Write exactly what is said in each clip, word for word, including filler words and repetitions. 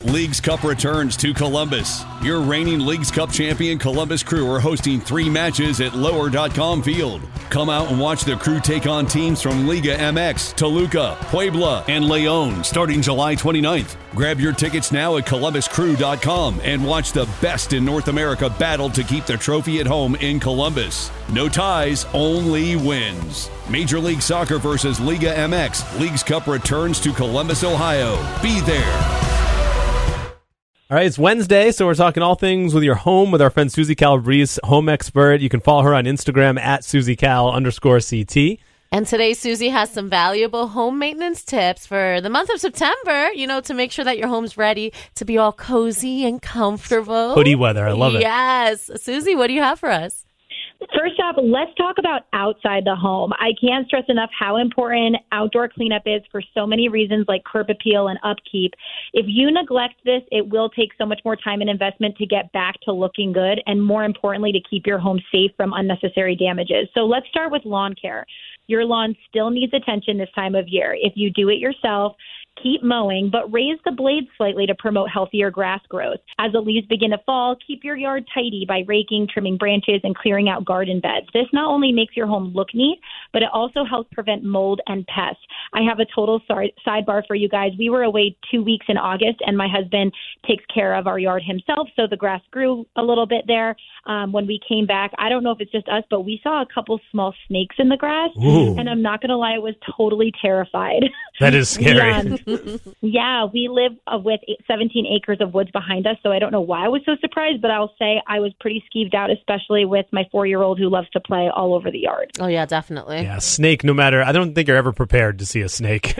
Leagues Cup returns to Columbus. Your reigning Leagues Cup champion Columbus Crew are hosting three matches at lower dot com Field. Come out and watch the Crew take on teams from Liga M X, Toluca, Puebla, and León starting July twenty-ninth. Grab your tickets now at columbus crew dot com and watch the best in North America battle to keep the trophy at home in Columbus. No ties, only wins. Major League Soccer versus Liga M X. Leagues Cup returns to Columbus, Ohio. Be there. All right, it's Wednesday, so we're talking all things with your home with our friend Susie Calabrese, home expert. You can follow her on Instagram at SusieCal underscore CT. And today, Susie has some valuable home maintenance tips for the month of September, you know, to make sure that your home's ready to be all cozy and comfortable. Hoodie weather, I love it. Yes. Susie, what do you have for us? First off, let's talk about outside the home. I can't stress enough how important outdoor cleanup is for so many reasons like curb appeal and upkeep. If you neglect this, it will take so much more time and investment to get back to looking good and, more importantly, to keep your home safe from unnecessary damages. So let's start with lawn care. Your lawn still needs attention this time of year. If you do it yourself, keep mowing, but raise the blades slightly to promote healthier grass growth. As the leaves begin to fall, keep your yard tidy by raking, trimming branches, and clearing out garden beds. This not only makes your home look neat, but it also helps prevent mold and pests. I have a total side- sidebar for you guys. We were away two weeks in August, and my husband takes care of our yard himself, so the grass grew a little bit there. Um, when we came back, I don't know if it's just us, but we saw a couple small snakes in the grass, Ooh. And I'm not going to lie, I was totally terrified. That is scary. we, um, yeah, we live uh, with seventeen acres of woods behind us, so I don't know why I was so surprised, but I'll say I was pretty skeeved out, especially with my four-year-old who loves to play all over the yard. Oh, yeah, definitely. Yeah, snake, no matter. I don't think you're ever prepared to see a snake.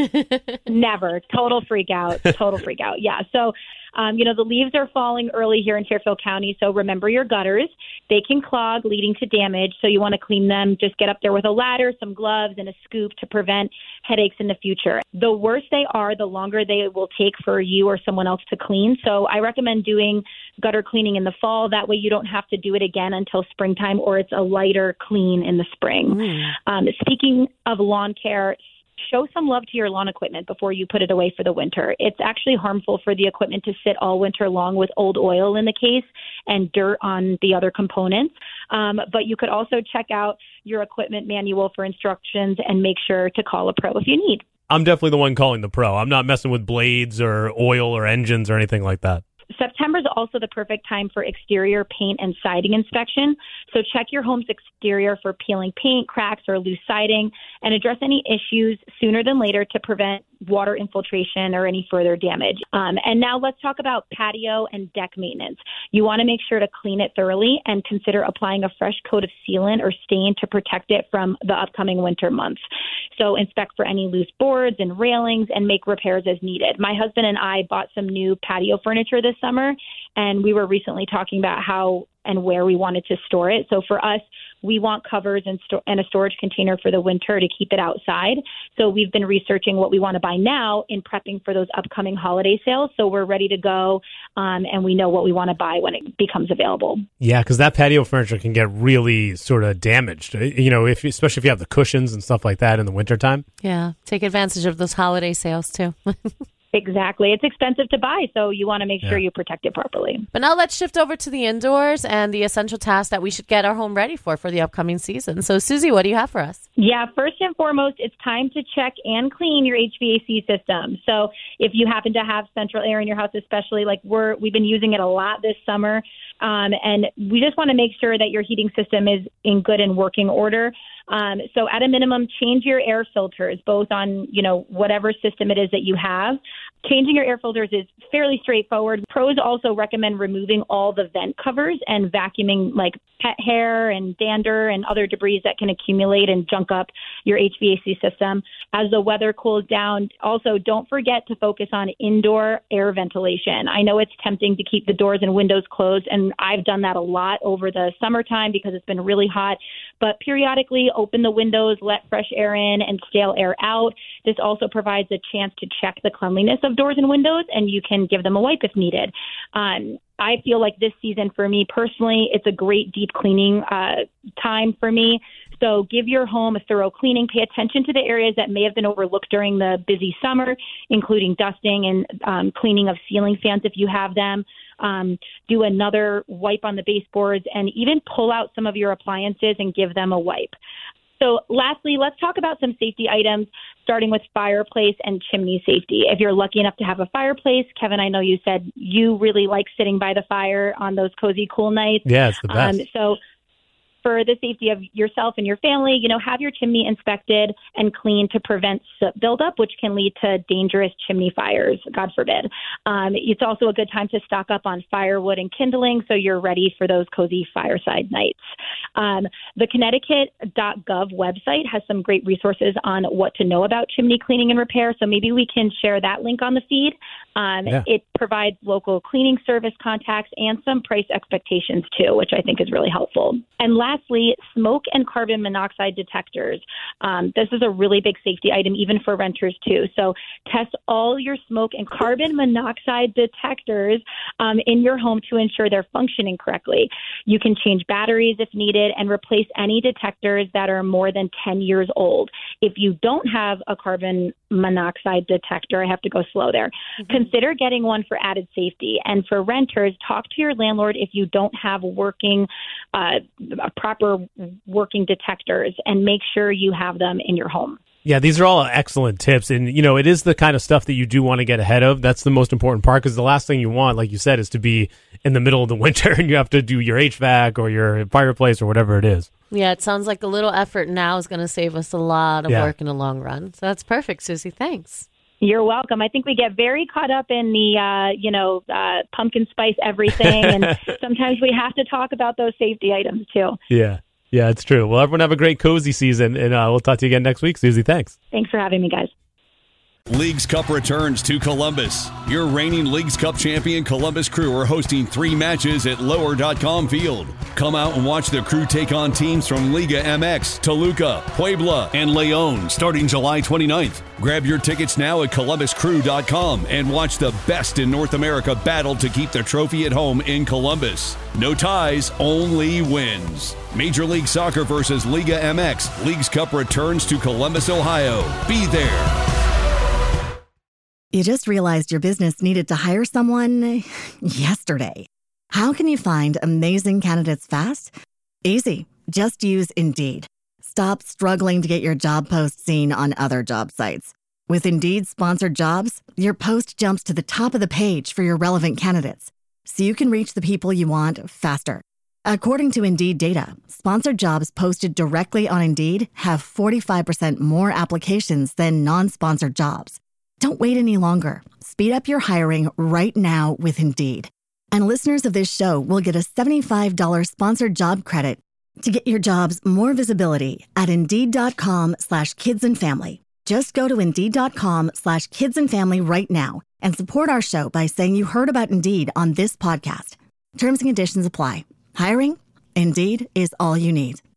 Never. Total freak out. Total freak out. Yeah. So, um, you know, the leaves are falling early here in Fairfield County. So remember your gutters. They can clog, leading to damage. So you want to clean them. Just get up there with a ladder, some gloves, and a scoop to prevent headaches in the future. The worse they are, the longer they will take for you or someone else to clean. So I recommend doing gutter cleaning in the fall. That way you don't have to do it again until springtime, or it's a lighter clean in the spring. Mm. Um, speaking of lawn care, show some love to your lawn equipment before you put it away for the winter. It's actually harmful for the equipment to sit all winter long with old oil in the case and dirt on the other components. Um, but you could also check out your equipment manual for instructions and make sure to call a pro if you need. I'm definitely the one calling the pro. I'm not messing with blades or oil or engines or anything like that. September is also the perfect time for exterior paint and siding inspection. So check your home's exterior for peeling paint, cracks, or loose siding, and address any issues sooner than later to prevent water infiltration or any further damage. Um, and now let's talk about patio and deck maintenance. You want to make sure to clean it thoroughly and consider applying a fresh coat of sealant or stain to protect it from the upcoming winter months. So inspect for any loose boards and railings and make repairs as needed. My husband and I bought some new patio furniture this summer, and we were recently talking about how and where we wanted to store it. So for us, we want covers and, sto- and a storage container for the winter to keep it outside. So we've been researching what we want to buy now in prepping for those upcoming holiday sales. So we're ready to go, um, and we know what we want to buy when it becomes available. Yeah, because that patio furniture can get really sort of damaged, you know, if especially if you have the cushions and stuff like that in the wintertime. Yeah, take advantage of those holiday sales, too. Exactly. It's expensive to buy, so you want to make sure yeah. you protect it properly. But now let's shift over to the indoors and the essential tasks that we should get our home ready for for the upcoming season. So, Susie, what do you have for us? Yeah, first and foremost, it's time to check and clean your H V A C system. So if you happen to have central air in your house, especially like we're, we've been using it a lot this summer, um, and we just want to make sure that your heating system is in good and working order. Um, so at a minimum, change your air filters, both on, you know, whatever system it is that you have. Changing your air filters is fairly straightforward. Pros also recommend removing all the vent covers and vacuuming like pet hair and dander and other debris that can accumulate and junk up your H V A C system. As the weather cools down, also don't forget to focus on indoor air ventilation. I know it's tempting to keep the doors and windows closed, and I've done that a lot over the summertime because it's been really hot. But periodically open the windows, let fresh air in and stale air out. This also provides a chance to check the cleanliness of doors and windows, and you can give them a wipe if needed. Um, I feel like this season for me personally, it's a great deep cleaning uh, time for me. So give your home a thorough cleaning. Pay attention to the areas that may have been overlooked during the busy summer, including dusting and um, cleaning of ceiling fans if you have them. Um, do another wipe on the baseboards, and even pull out some of your appliances and give them a wipe. So lastly, let's talk about some safety items, starting with fireplace and chimney safety. If you're lucky enough to have a fireplace, Kevin, I know you said you really like sitting by the fire on those cozy, cool nights. Yeah, it's the best. Um, so for the safety of yourself and your family, you know, have your chimney inspected and cleaned to prevent soot buildup, which can lead to dangerous chimney fires, God forbid. Um, it's also a good time to stock up on firewood and kindling so you're ready for those cozy fireside nights. Um, the Connecticut dot gov website has some great resources on what to know about chimney cleaning and repair, so maybe we can share that link on the feed. Um, yeah. It provides local cleaning service contacts and some price expectations too, which I think is really helpful. And lastly, smoke and carbon monoxide detectors. Um, this is a really big safety item, even for renters too. So test all your smoke and carbon monoxide detectors um, in your home to ensure they're functioning correctly. You can change batteries if needed and replace any detectors that are more than ten years old. If you don't have a carbon monoxide detector, I have to go slow there. Mm-hmm. Consider getting one for added safety. And for renters, talk to your landlord if you don't have working, uh, proper working detectors, and make sure you have them in your home. Yeah, these are all excellent tips. And, you know, it is the kind of stuff that you do want to get ahead of. That's the most important part, because the last thing you want, like you said, is to be in the middle of the winter and you have to do your H V A C or your fireplace or whatever it is. Yeah, it sounds like a little effort now is going to save us a lot of yeah. work in the long run. So that's perfect, Susie. Thanks. You're welcome. I think we get very caught up in the, uh, you know, uh, pumpkin spice everything. And sometimes we have to talk about those safety items, too. Yeah. Yeah, it's true. Well, everyone have a great cozy season, and uh, we'll talk to you again next week. Susie, thanks. Thanks for having me, guys. Leagues Cup returns to Columbus. Your reigning Leagues Cup champion Columbus Crew are hosting three matches at lower dot com Field. Come out and watch the Crew take on teams from Liga M X, Toluca, Puebla, and Leon starting July twenty-ninth. Grab your tickets now at columbus crew dot com and watch the best in North America battle to keep the trophy at home in Columbus. No ties, only wins. Major League Soccer versus Liga M X. Leagues Cup returns to Columbus, Ohio. Be there. You just realized your business needed to hire someone yesterday. How can you find amazing candidates fast? Easy. Just use Indeed. Stop struggling to get your job post seen on other job sites. With Indeed sponsored jobs, your post jumps to the top of the page for your relevant candidates, so you can reach the people you want faster. According to Indeed data, sponsored jobs posted directly on Indeed have forty-five percent more applications than non-sponsored jobs. Don't wait any longer. Speed up your hiring right now with Indeed. And listeners of this show will get a seventy-five dollars sponsored job credit to get your jobs more visibility at Indeed.com slash kids and family. Just go to Indeed.com slash kids and family right now and support our show by saying you heard about Indeed on this podcast. Terms and conditions apply. Hiring? Indeed is all you need.